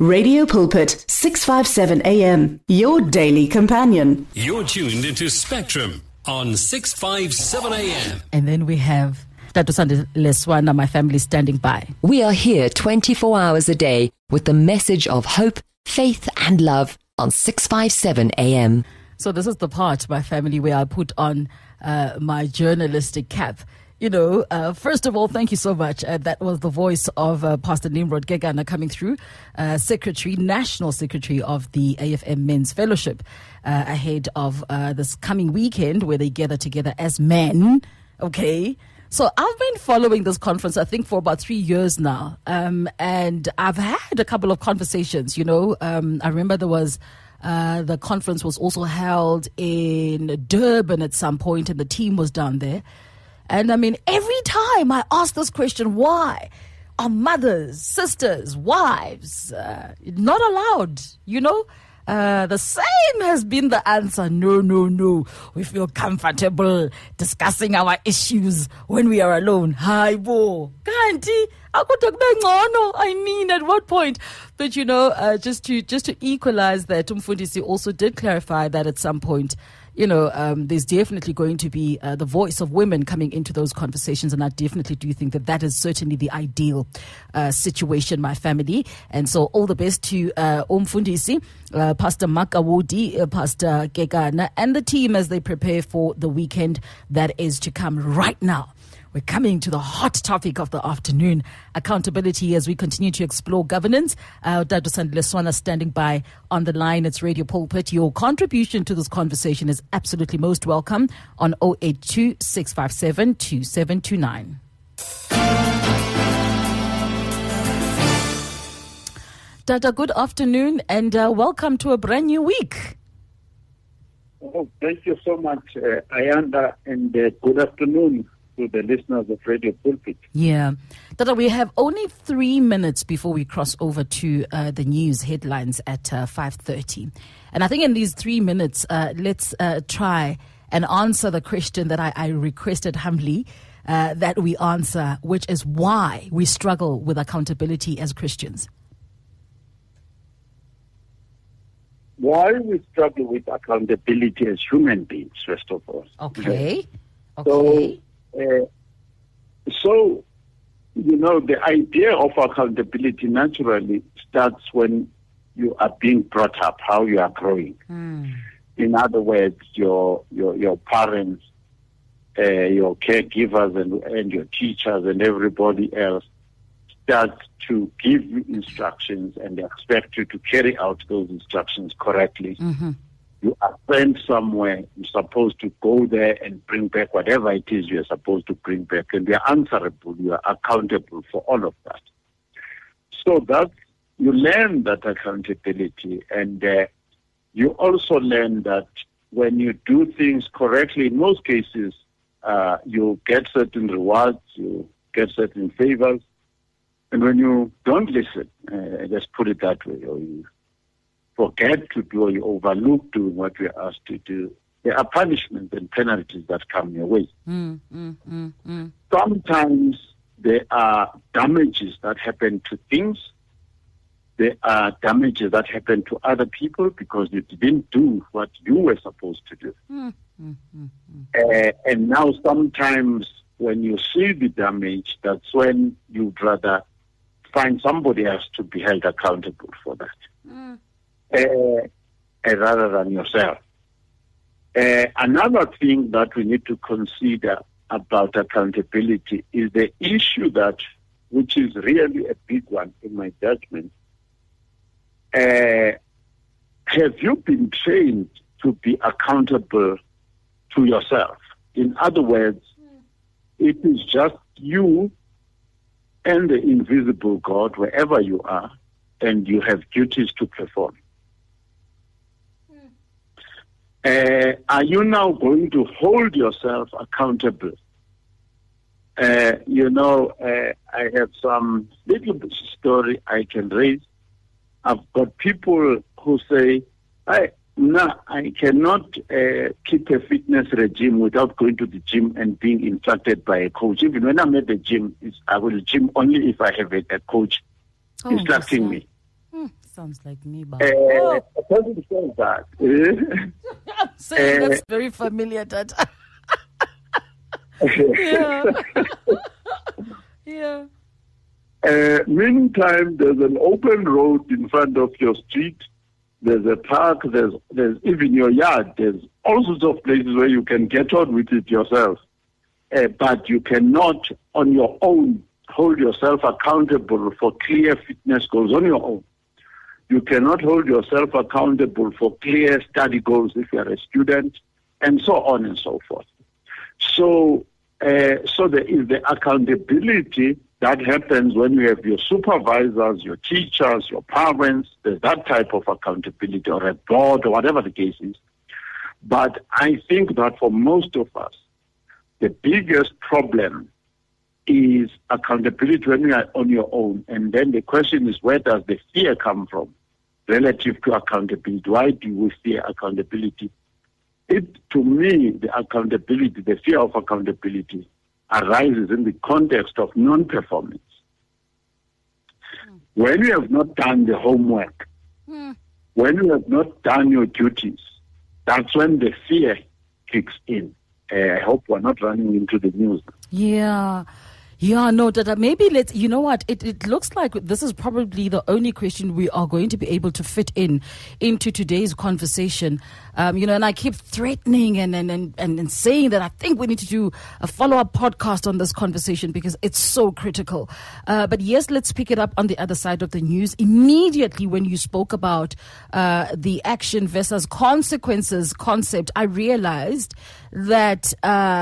Radio Pulpit, 657 AM, your daily companion. You're tuned into Spectrum on 657 AM. And then we have Dadusandile Leswana, my family, standing by. We are here 24 hours a day with the message of hope, faith and love on 657 AM. So this is the part, my family, where I put on my journalistic cap. You know, first of all, thank you so much. That was the voice of Pastor Nimrod Gegana coming through, National Secretary of the AFM Men's Fellowship, ahead of this coming weekend where they gather together as men. Okay. So I've been following this conference, I think, for about 3 years now. And I've had a couple of conversations, you know. I remember there was the conference was also held in Durban at some point, and the team was down there. And I mean, every time I ask this question, why are mothers, sisters, wives not allowed? You know, the same has been the answer. No. We feel comfortable discussing our issues when we are alone. Hi, bo. Kanti, I mean, at what point? But you know, just to equalize that, Umfundisi also did clarify that at some point, you know, there's definitely going to be the voice of women coming into those conversations. And I definitely do think that that is certainly the ideal situation, my family. And so all the best to Umfundisi, Pastor Makawudi, Pastor Gegana, and the team as they prepare for the weekend that is to come right now. We're coming to the hot topic of the afternoon, accountability, as we continue to explore governance. Dadusandile Leswana standing by on the line. It's Radio Pulpit. Your contribution to this conversation is absolutely most welcome on 082 657 2729. Dada, good afternoon and welcome to a brand new week. Oh, thank you so much, Ayanda, and good afternoon to the listeners of Radio Pulpit. Yeah. Dada, we have only 3 minutes before we cross over to the news headlines at 5:30. And I think in these 3 minutes, let's try and answer the question that I requested humbly that we answer, which is why we struggle with accountability as Christians. Why we struggle with accountability as human beings, first of all. Okay. So, you know, the idea of accountability naturally starts when you are being brought up, how you are growing. In other words, your parents, your caregivers and your teachers and everybody else start to give you instructions and they expect you to carry out those instructions correctly. You are sent somewhere, you're supposed to go there and bring back whatever it is you're supposed to bring back, and you're answerable, you are accountable for all of that. So that you learn that accountability, and you also learn that when you do things correctly, in most cases, you get certain rewards, you get certain favors, and when you don't listen, let's put it that way, or you forget to do or you overlook doing what we are asked to do, there are punishments and penalties that come your way. Sometimes there are damages that happen to things. There are damages that happen to other people because you didn't do what you were supposed to do. And now sometimes when you see the damage, that's when you'd rather find somebody else to be held accountable for that. Rather than yourself. Another thing that we need to consider about accountability is the issue that, which is really a big one in my judgment. Have you been trained to be accountable to yourself? In other words, it is just you and the invisible God wherever you are, and you have duties to perform. Are you now going to hold yourself accountable? I have some little bit story I can raise. I've got people who say, I cannot keep a fitness regime without going to the gym and being instructed by a coach. Even when I'm at the gym, I will gym only if I have a coach instructing me. sounds like me, but A person says that. I'm saying that's very familiar, Tata. Yeah. Yeah. Meantime, there's an open road in front of your street. There's a park. There's even your yard. There's all sorts of places where you can get on with it yourself. But you cannot, on your own, hold yourself accountable for clear fitness goals on your own. You cannot hold yourself accountable for clear study goals if you are a student, and so on and so forth. So there is the accountability that happens when you have your supervisors, your teachers, your parents. There's that type of accountability, or a board, or whatever the case is. But I think that for most of us, the biggest problem is accountability when you are on your own. And then the question is, where does the fear come from relative to accountability? Why do we fear accountability? To me, the accountability, the fear of accountability arises in the context of non-performance. When you have not done the homework, when you have not done your duties, that's when the fear kicks in. I hope we're not running into the news. Yeah. Yeah, no, Tata, maybe let's, you know what, it looks like this is probably the only question we are going to be able to fit into today's conversation. And I keep threatening and saying that I think we need to do a follow-up podcast on this conversation because it's so critical. But yes, let's pick it up on the other side of the news. Immediately when you spoke about the action versus consequences concept, I realized that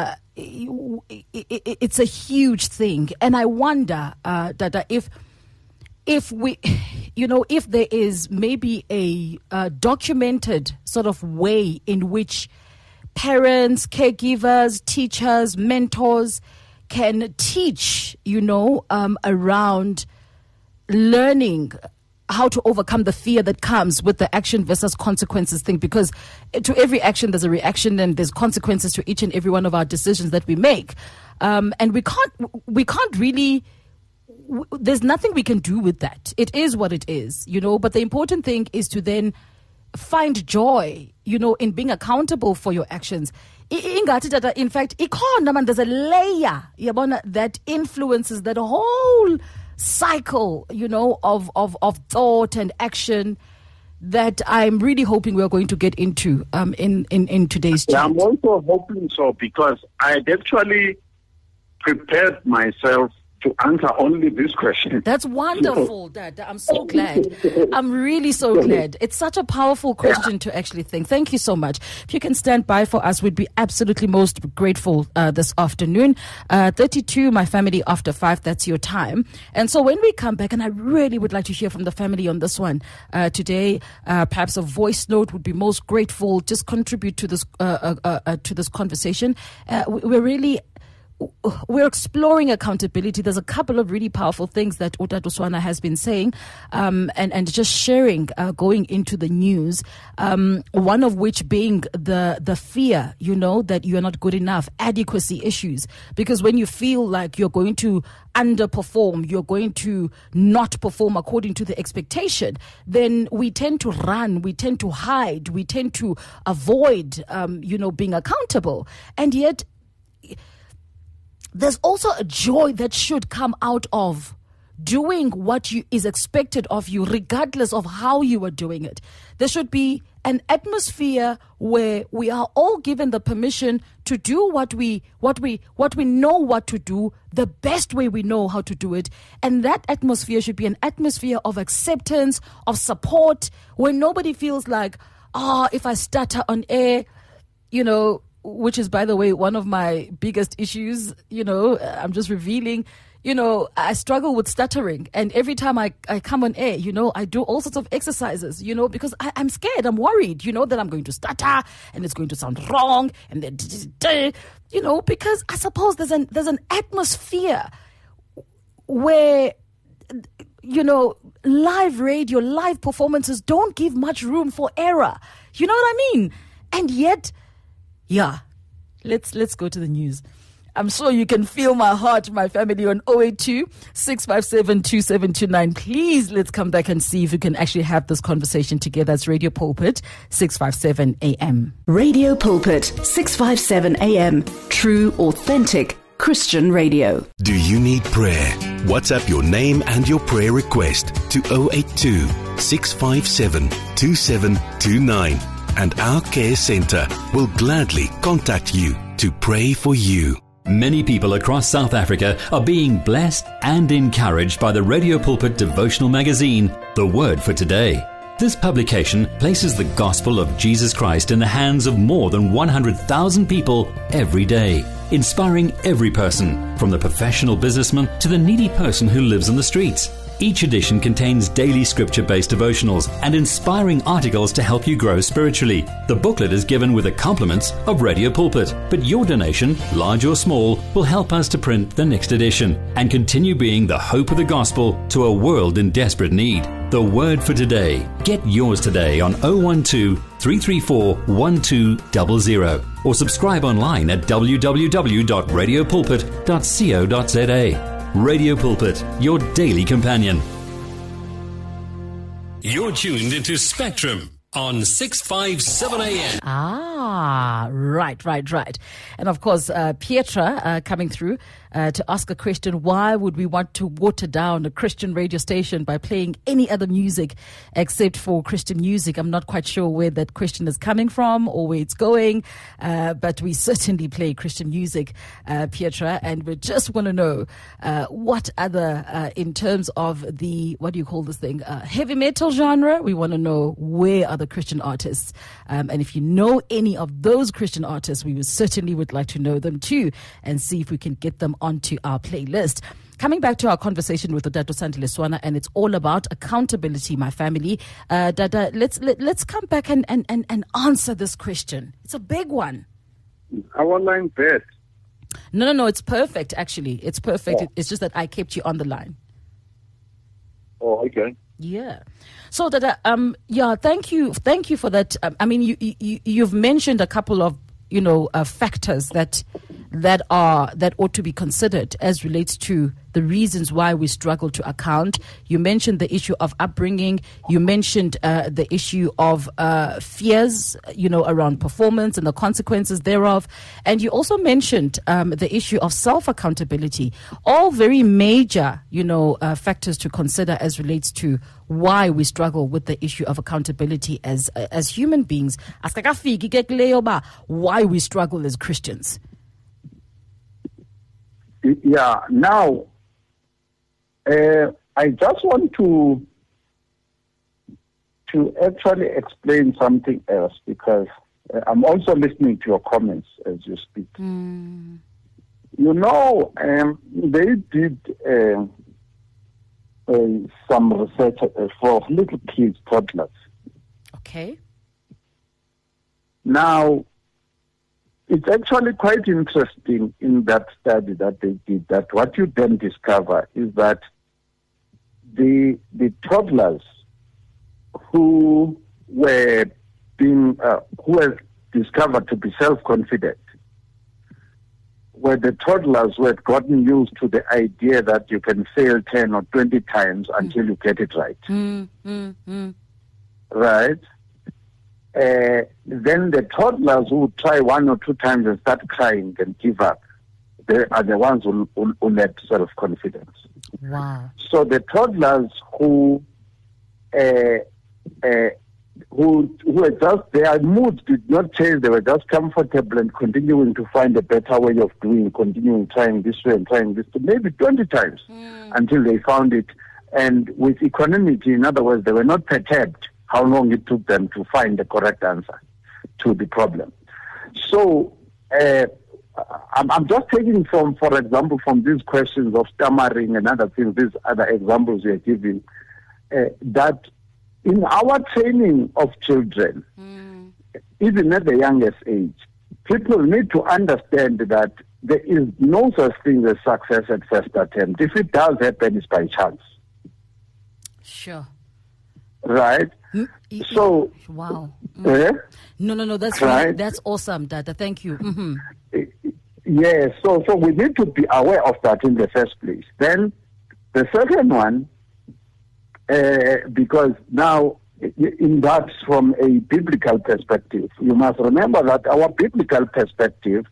it's a huge thing, and I wonder that if we, if there is maybe a documented sort of way in which parents, caregivers, teachers, mentors can teach, around learning how to overcome the fear that comes with the action versus consequences thing, because to every action there's a reaction and there's consequences to each and every one of our decisions that we make, and we can't really, there's nothing we can do with that. It is what it is, but the important thing is to then find joy, in being accountable for your actions. In fact, there's a layer that influences that whole cycle, of thought and action that I'm really hoping we're going to get into in today's chat. Yeah, I'm also hoping so, because I had actually prepared myself to answer only this question. That's wonderful, Dad. I'm so glad. I'm really so glad. It's such a powerful question to actually think. Thank you so much. If you can stand by for us, we'd be absolutely most grateful this afternoon. 32, my family after 5, that's your time. And so when we come back, and I really would like to hear from the family on this one today, perhaps a voice note would be most grateful. Just contribute to this conversation. We're exploring accountability. There's a couple of really powerful things that Utatu Swana has been saying, and just sharing going into the news. One of which being the fear, that you're not good enough, adequacy issues. Because when you feel like you're going to underperform, you're going to not perform according to the expectation, then we tend to run, we tend to hide, we tend to avoid, being accountable. And yet, there's also a joy that should come out of doing what is expected of you, regardless of how you are doing it. There should be an atmosphere where we are all given the permission to do what we know what to do, the best way we know how to do it. And that atmosphere should be an atmosphere of acceptance, of support, where nobody feels like, if I stutter on air, which is, by the way, one of my biggest issues, I'm just revealing, I struggle with stuttering. And every time I come on air, I do all sorts of exercises, because I'm scared, I'm worried, that I'm going to stutter and it's going to sound wrong. And then, because I suppose there's an atmosphere where, live radio, live performances don't give much room for error. You know what I mean? And yet, yeah, let's go to the news. I'm sure you can feel my heart, my family, on 082-657-2729. Please, let's come back and see if we can actually have this conversation together. It's Radio Pulpit, 657 AM. Radio Pulpit, 657 AM. True, authentic Christian radio. Do you need prayer? WhatsApp your name and your prayer request to 082-657-2729. And our care center will gladly contact you to pray for you. Many people across South Africa are being blessed and encouraged by the Radio Pulpit devotional magazine, The Word for Today. This publication places the gospel of Jesus Christ in the hands of more than 100,000 people every day, inspiring every person, from the professional businessman to the needy person who lives on the streets. Each edition contains daily scripture-based devotionals and inspiring articles to help you grow spiritually. The booklet is given with the compliments of Radio Pulpit, but your donation, large or small, will help us to print the next edition and continue being the hope of the gospel to a world in desperate need. The Word for Today. Get yours today on 012-334-1200 or subscribe online at www.radiopulpit.co.za. Radio Pulpit, your daily companion. You're tuned into Spectrum on 657 AM. Right. And of course, Pietra coming through to ask a question: why would we want to water down a Christian radio station by playing any other music except for Christian music? I'm not quite sure where that question is coming from or where it's going, but we certainly play Christian music, Pietra, and we just want to know what other, in terms of the, what do you call this thing, heavy metal genre, we want to know where are the Christian artists, and if you know any of those Christian artists, we certainly would like to know them too and see if we can get them onto our playlist. Coming back to our conversation with Odato Sandile Swana, and it's all about accountability, my family. Dada, let's come back and answer this question. It's a big one. Our line best. No, it's perfect, actually. It's perfect. It's just that I kept you on the line. Oh, okay. Yeah. So Dada, thank you for that. I mean, you've mentioned a couple of factors that ought to be considered as relates to the reasons why we struggle to account. You mentioned the issue of upbringing. You mentioned the issue of fears, around performance and the consequences thereof. And you also mentioned the issue of self-accountability. All very major, factors to consider as relates to why we struggle with the issue of accountability as human beings. Why we struggle as Christians. Yeah, now, I just want to actually explain something else, because I'm also listening to your comments as you speak. They did some research for little kids, toddlers. Okay. Now, it's actually quite interesting in that study that they did, that what you then discover is that the toddlers who were discovered to be self-confident were the toddlers who had gotten used to the idea that you can fail 10 or 20 times until you get it right. Right? Then the toddlers who would try 1 or 2 times and start crying and give up, they are the ones who lack self-confidence. Wow. So the toddlers who were just, their moods did not change, they were just comfortable and continuing to find a better way of doing, continuing trying this way and trying this, maybe 20 times until they found it. And with equanimity, in other words, they were not perturbed how long it took them to find the correct answer to the problem. So I'm just taking for example, from these questions of stammering and other things, these other examples we are giving, that in our training of children, even at the youngest age, people need to understand that there is no such thing as success at first attempt. If it does happen, it's by chance. Sure. Right? So, wow. No, that's right? really, that's awesome, Dada. Thank you. Yes, so we need to be aware of that in the first place. Then the second one, because now in that from a biblical perspective, you must remember that our biblical perspective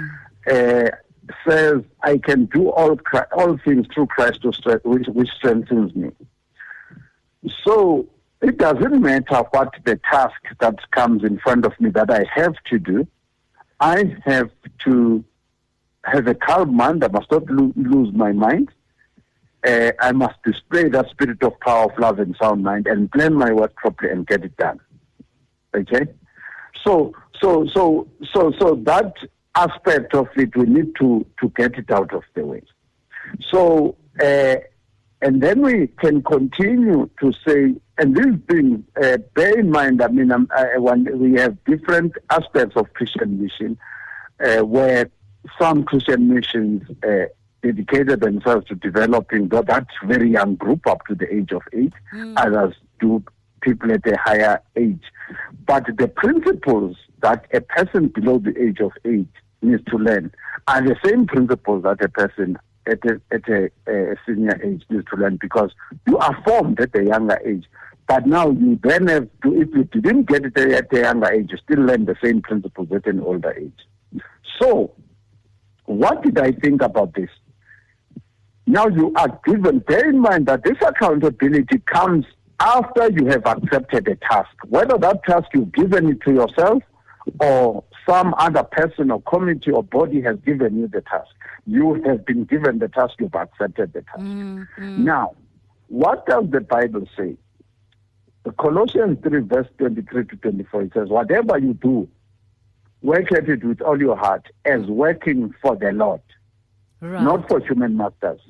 says, I can do all things through Christ which strengthens me. So it doesn't matter what the task that comes in front of me that I have to do. I have to have a calm mind. I must not lose my mind. I must display that spirit of power, of love, and sound mind, and plan my work properly and get it done. Okay, so that aspect of it, we need to get it out of the way. So, and then we can continue to say, and these things, bear in mind. I mean, we have different aspects of Christian mission, where some Christian missions dedicated themselves to developing that very young group up to the age of 8. Others do people at a higher age. But the principles that a person below the age of 8 needs to learn are the same principles that a person at a senior age needs to learn, because you are formed at a younger age. But now you then have to, if you didn't get it at a younger age, you still learn the same principles at an older age. So, what did I think about this? Now you are given, bear in mind that this accountability comes after you have accepted a task. Whether that task you've given it to yourself or some other person or committee or body has given you the task. You have been given the task, you've accepted the task. Now, what does the Bible say? Colossians 3 verse 23 to 24, it says, whatever you do, work at it with all your heart as working for the Lord. Right. Not for human masters.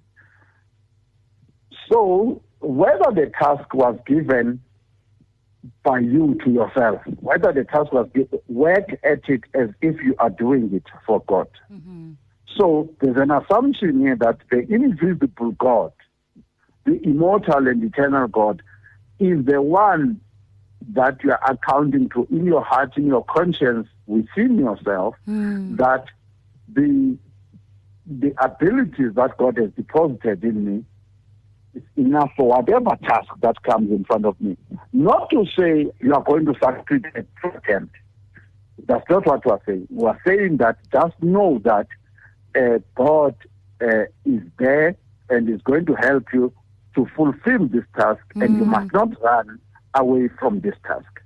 So, whether the task was given by you to yourself, whether the task was given, work at it as if you are doing it for God. So, there's an assumption here that the invisible God, the immortal and eternal God, is the one that you are accounting to in your heart, in your conscience, within yourself, that the abilities that God has deposited in me is enough for whatever task that comes in front of me. Not to say you are going to succeed at the attempt. That's not what we're saying. We're saying that just know that God is there and is going to help you to fulfill this task, and you must not run away from this task.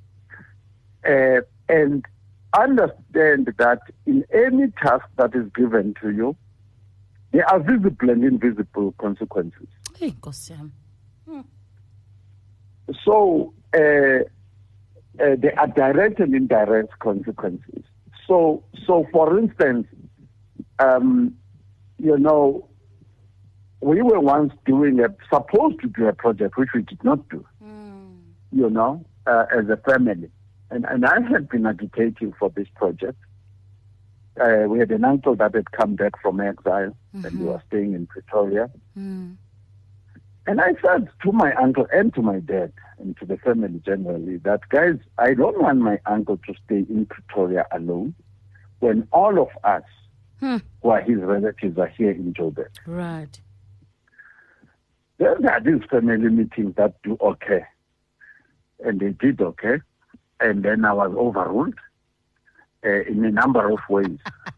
And understand that in any task that is given to you, there are visible and invisible consequences. So there are direct and indirect consequences. So for instance, we were once supposed to do a project which we did not do, as a family. And I had been agitating for this project. We had an uncle that had come back from exile, and he was staying in Pretoria. And I said to my uncle and to my dad and to the family generally that, guys, I don't want my uncle to stay in Pretoria alone when all of us who are his relatives are here in Joburg. Right. There are these family meetings that do okay. And they did okay. And then I was overruled in a number of ways.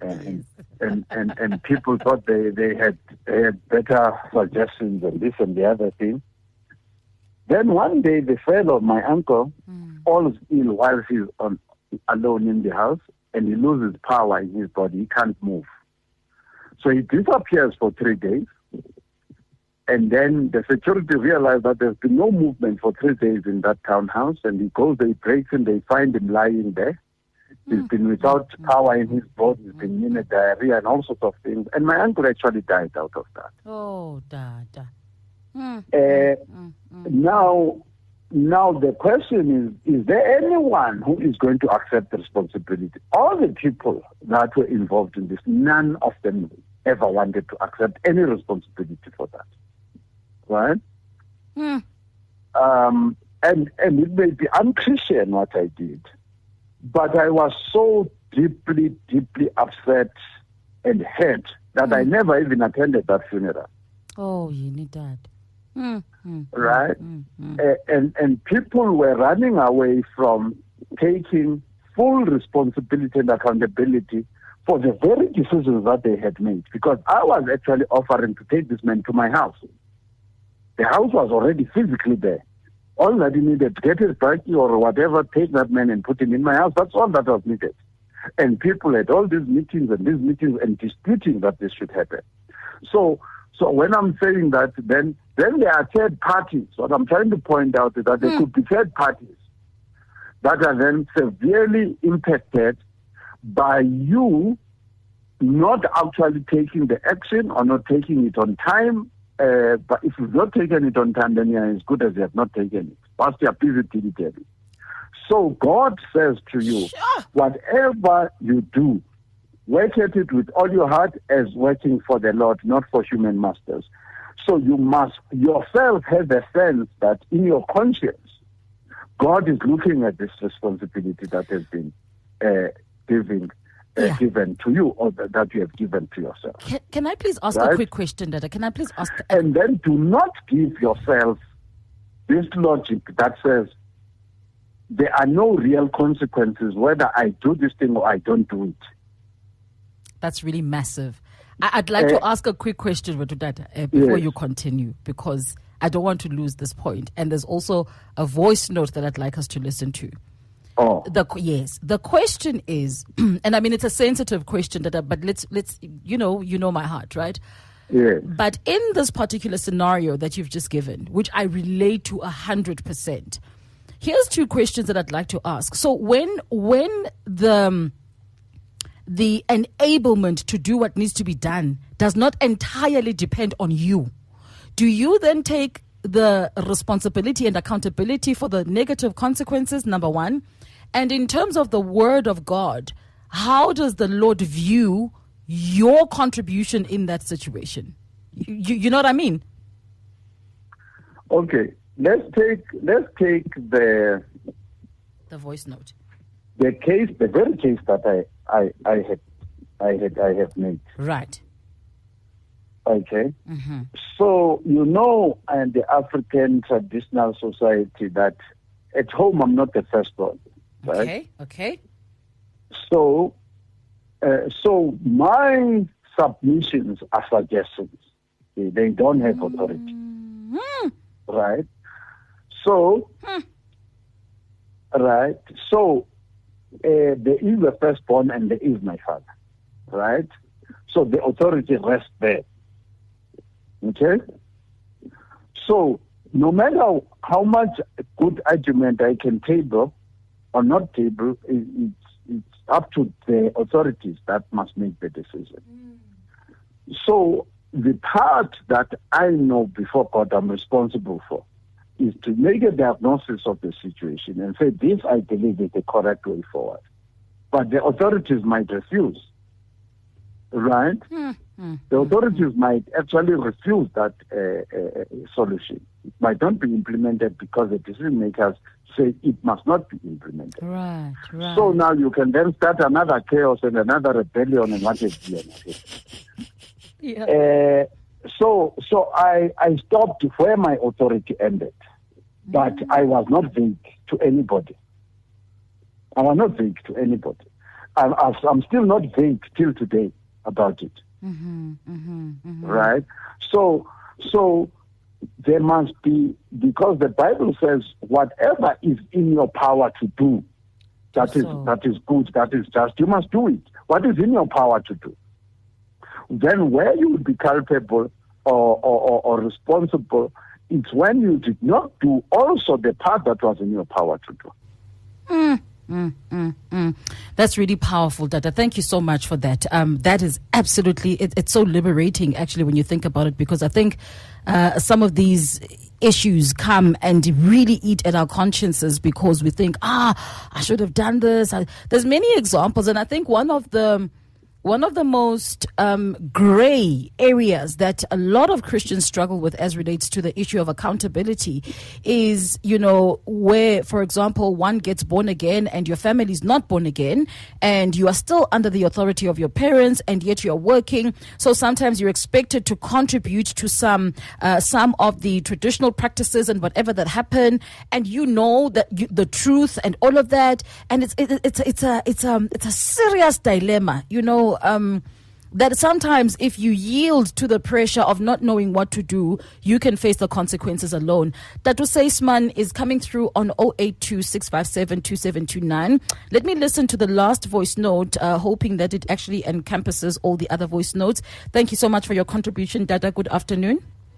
and people thought they had better suggestions and this and the other thing. Then one day the fellow, my uncle, falls ill while he's alone in the house, and he loses power in his body. He can't move. So he disappears for 3 days. And then the security realized that there's been no movement for 3 days in that townhouse. And he goes, they break him, they find him lying there. He's been without power in his body, he's been in a diarrhea and all sorts of things. And my uncle actually died out of that. Oh, Dada. Now the question is there anyone who is going to accept the responsibility? All the people that were involved in this, none of them ever wanted to accept any responsibility for that. Right? And it may be unchristian what I did, but I was so deeply, deeply upset and heard that I never even attended that funeral. Oh, you need that. Right? And people were running away from taking full responsibility and accountability for the very decisions that they had made, because I was actually offering to take this man to my house. The house was already physically there. All that he needed, get his bike or whatever, take that man and put him in my house. That's all that was needed. And people had all these meetings and disputing that this should happen. So when I'm saying that, then there are third parties. What I'm trying to point out is that there could be third parties that are then severely impacted by you not actually taking the action or not taking it on time. But if you've not taken it on time, then you're as good as you have not taken it. Pastor, so God says to you, whatever you do, work at it with all your heart as working for the Lord, not for human masters. So you must yourself have a sense that in your conscience, God is looking at this responsibility that has been given to you, or that you have given to yourself. Can I please ask a quick question, Dada? Can I please ask? And then do not give yourself this logic that says there are no real consequences whether I do this thing or I don't do it. That's really massive. I'd like to ask a quick question, Dada, before you continue, because I don't want to lose this point. And there's also a voice note that I'd like us to listen to. Oh. The question is, and I mean it's a sensitive question, but let's you know my heart, right? Yes. But in this particular scenario that you've just given, which I relate to 100%, here's two questions that I'd like to ask. So when the enablement to do what needs to be done does not entirely depend on you, do you then take the responsibility and accountability for the negative consequences, number one? And in terms of the word of God, how does the Lord view your contribution in that situation? You know what I mean? Okay, let's take the voice note. The very case that I have made. Right. Okay. So in the African traditional society that at home I'm not the firstborn. Right? Okay. So my submissions are suggestions. They don't have authority. Right? So, right? So, there is a firstborn and there is my father. Right? So the authority rests there. Okay? So, no matter how much good argument I can table or not table, it's up to the authorities that must make the decision. So the part that I know before God I'm responsible for is to make a diagnosis of the situation and say, this I believe is the correct way forward. But the authorities might refuse. Right? The authorities might actually refuse that solution. It might not be implemented because the decision makers say it must not be implemented. Right. So now you can then start another chaos and another rebellion and what have you. Yeah. So I stopped where my authority ended, but I was not vague to anybody. I'm still not vague till today about it. Right? So there must be, because the Bible says whatever is in your power to do, that is good, that is just, you must do it. What is in your power to do? Then where you would be culpable or responsible, it's when you did not do also the part that was in your power to do. That's really powerful, Dada. Thank you so much for that. That is absolutely, it's so liberating actually when you think about it, because I think some of these issues come and really eat at our consciences because we think, I should have done this. There's many examples, and I think one of the One of the most gray areas that a lot of Christians struggle with as relates to the issue of accountability is, where, for example, one gets born again and your family is not born again and you are still under the authority of your parents and yet you're working. So sometimes you're expected to contribute to some of the traditional practices and whatever that happen, and that the truth and all of that. And it's a serious dilemma, that sometimes if you yield to the pressure of not knowing what to do, you can face the consequences alone. Datu Seisman is coming through on 082-657-2729. Let me listen to the last voice note, hoping that it actually encompasses all the other voice notes. Thank you so much for your contribution, Dada. Good afternoon.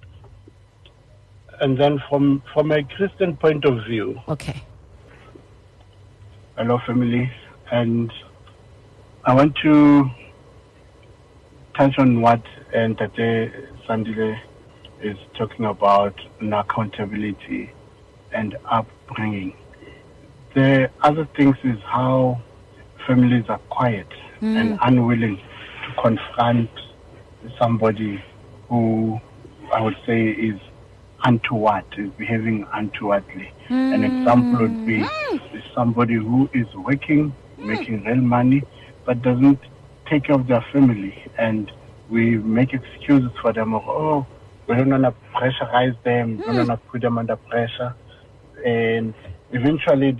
And then from a Christian point of view. Okay. Hello, family. And I want to touch on what Tate Sandile is talking about in accountability and upbringing. The other things is how families are quiet and unwilling to confront somebody who I would say is untoward, is behaving untowardly. An example would be somebody who is working, making real money, but doesn't take care of their family, and we make excuses for them of, we don't want to pressurize them, we don't want to put them under pressure, and eventually,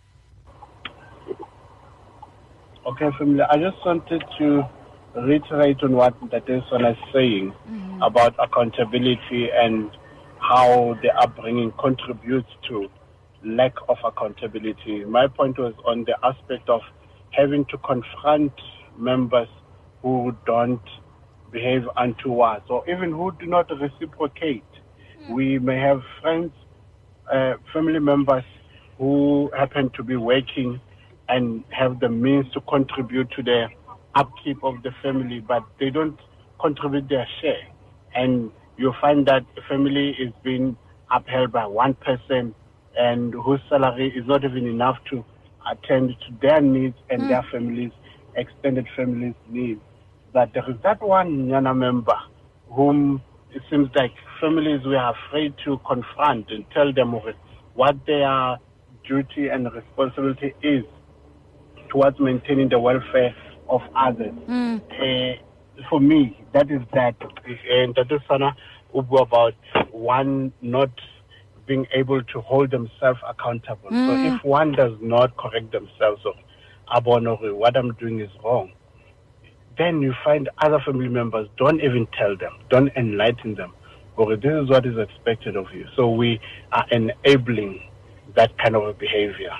okay, family, I just wanted to reiterate on what Dateson is saying about accountability and how the upbringing contributes to lack of accountability. My point was on the aspect of having to confront members who don't behave untoward or even who do not reciprocate. We may have friends, family members who happen to be working and have the means to contribute to the upkeep of the family, but they don't contribute their share. And you find that the family is being upheld by one person and whose salary is not even enough to attend to their needs and their families, extended families' needs. But there is that one Nyana member whom it seems like families were afraid to confront and tell them what their duty and responsibility is towards maintaining the welfare of others. For me, that is that. And that is about one not being able to hold themselves accountable. So if one does not correct themselves of, what I'm doing is wrong, then you find other family members don't even tell them, don't enlighten them. Or this is what is expected of you. So we are enabling that kind of a behavior.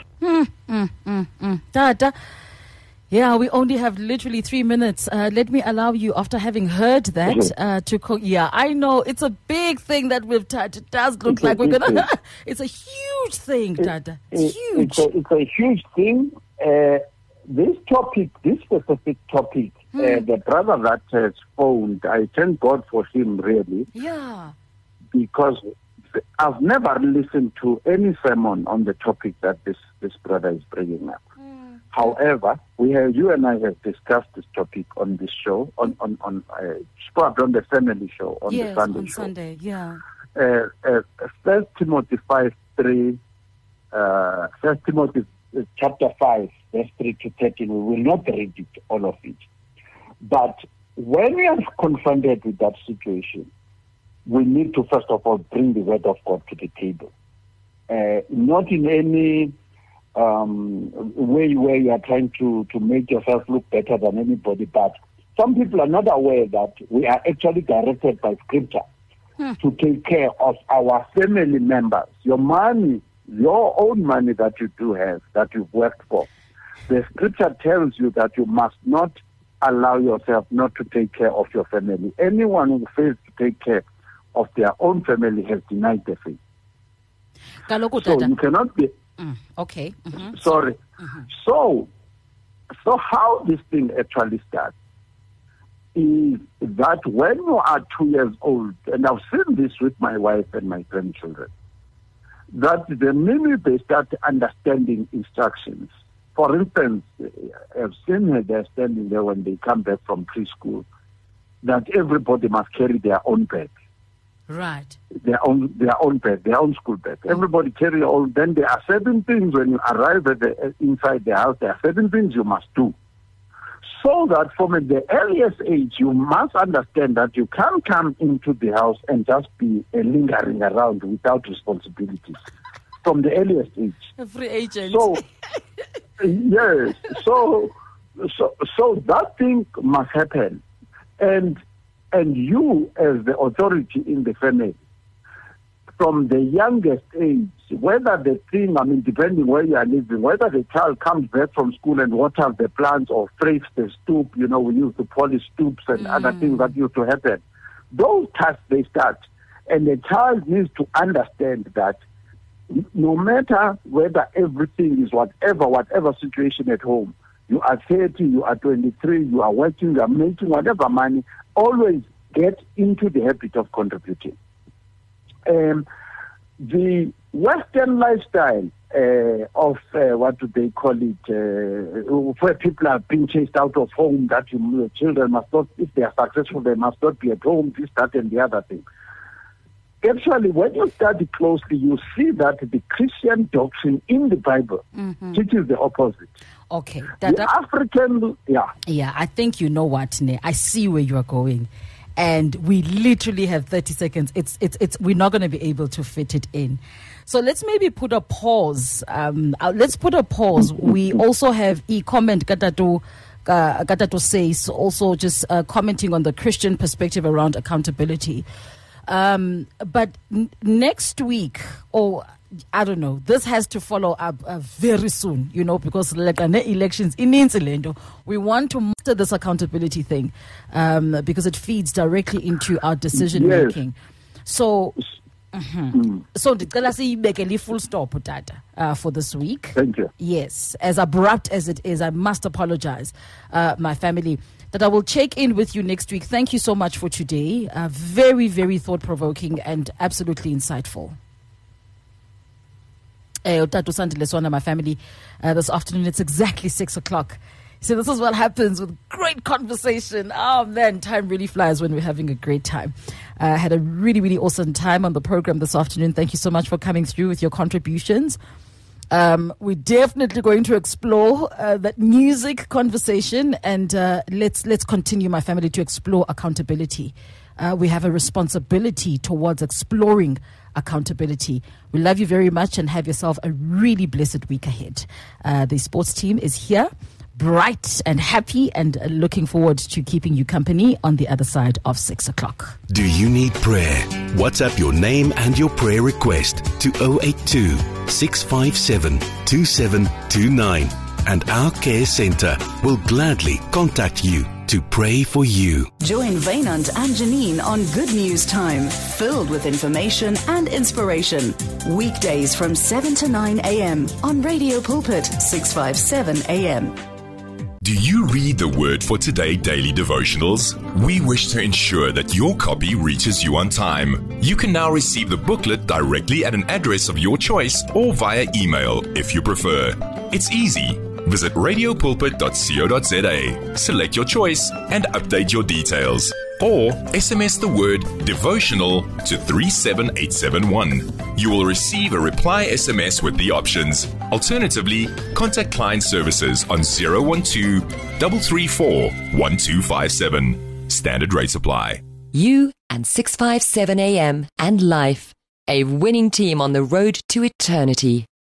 Dada, yeah, we only have literally 3 minutes. Let me allow you, after having heard that, to yeah, I know it's a big thing that we've touched. It does look like we're going to... It's a huge thing, Dada. It's huge. It's a huge thing. This specific topic, the brother that has phoned, I thank God for him, really. Yeah. Because I've never listened to any sermon on the topic that this brother is bringing up. However, you and I have discussed this topic on this show, on the family show, on the Sunday show. Sunday, yeah. 1 Timothy 5:3, 1 Timothy chapter 5, verse 3 to 13. We will not read it, all of it. But when we are confronted with that situation, we need to first of all bring the word of God to the table. Not in any way where you are trying to make yourself look better than anybody, but some people are not aware that we are actually directed by Scripture to take care of our family members. Your money, your own money that you do have, that you've worked for. The Scripture tells you that you must not allow yourself not to take care of your family. Anyone who fails to take care of their own family has denied the faith. So you cannot be... Okay. Sorry. So how this thing actually starts is that when you are 2 years old, and I've seen this with my wife and my grandchildren, that the minute they start understanding instructions, for instance, I've seen her there standing there when they come back from preschool, that everybody must carry their own bag. Right. Their own bag, their own school bag. Everybody carry all. Then there are certain things when you arrive inside the house. There are certain things you must do. So that from the earliest age, you must understand that you can't come into the house and just be lingering around without responsibilities. From the earliest age. A free agent. So, yes. So that thing must happen. And you, as the authority in the family, from the youngest age, whether the thing, depending where you are living, whether the child comes back from school and waters the plants or scrapes the stoop, we used to polish stoops and other things that used to happen. Those tasks, they start. And the child needs to understand that no matter whether everything is whatever situation at home, you are 30, you are 23, you are working, you are making whatever money, always get into the habit of contributing. The Western lifestyle of what do they call it, where people are being chased out of home, that children must not, if they are successful, they must not be at home, this, that, and the other thing. Actually, when you study closely, you see that the Christian doctrine in the Bible teaches the opposite. Okay. The African, Yeah, I think you know what, Ne. I see where you are going. And we literally have 30 seconds. We're not going to be able to fit it in. So let's maybe put a pause. Let's put a pause. We also have comment Katato says, also just commenting on the Christian perspective around accountability. But next week, I don't know, this has to follow up very soon, because like elections in Insulendo, we want to master this accountability thing because it feeds directly into our decision making. So, so the full stop for this week. Thank you. Yes, as abrupt as it is, I must apologize, my family. That I will check in with you next week. Thank you so much for today. Very, very thought-provoking and absolutely insightful. Tatu Sandile Swana, my family, this afternoon, it's exactly 6 o'clock. So this is what happens with great conversation. Oh man, time really flies when we're having a great time. Had a really, really awesome time on the program this afternoon. Thank you so much for coming through with your contributions. We're definitely going to explore that music conversation, and let's continue, my family, to explore accountability. We have a responsibility towards exploring accountability. We love you very much and have yourself a really blessed week ahead. The sports team is here, bright and happy, and looking forward to keeping you company on the other side of 6 o'clock. Do you need prayer? WhatsApp your name and your prayer request to 082 657 2729 and our care center will gladly contact you to pray for you. Join Vainant and Janine on Good News Time, filled with information and inspiration. Weekdays from 7 to 9 a.m. on Radio Pulpit 657 a.m. Do you read the Word for Today daily devotionals? We wish to ensure that your copy reaches you on time. You can now receive the booklet directly at an address of your choice or via email if you prefer. It's easy. Visit radiopulpit.co.za, select your choice and update your details. Or SMS the word devotional to 37871. You will receive a reply SMS with the options. Alternatively, contact client services on 012-334-1257. Standard rates apply. You and 657 AM and life, a winning team on the road to eternity.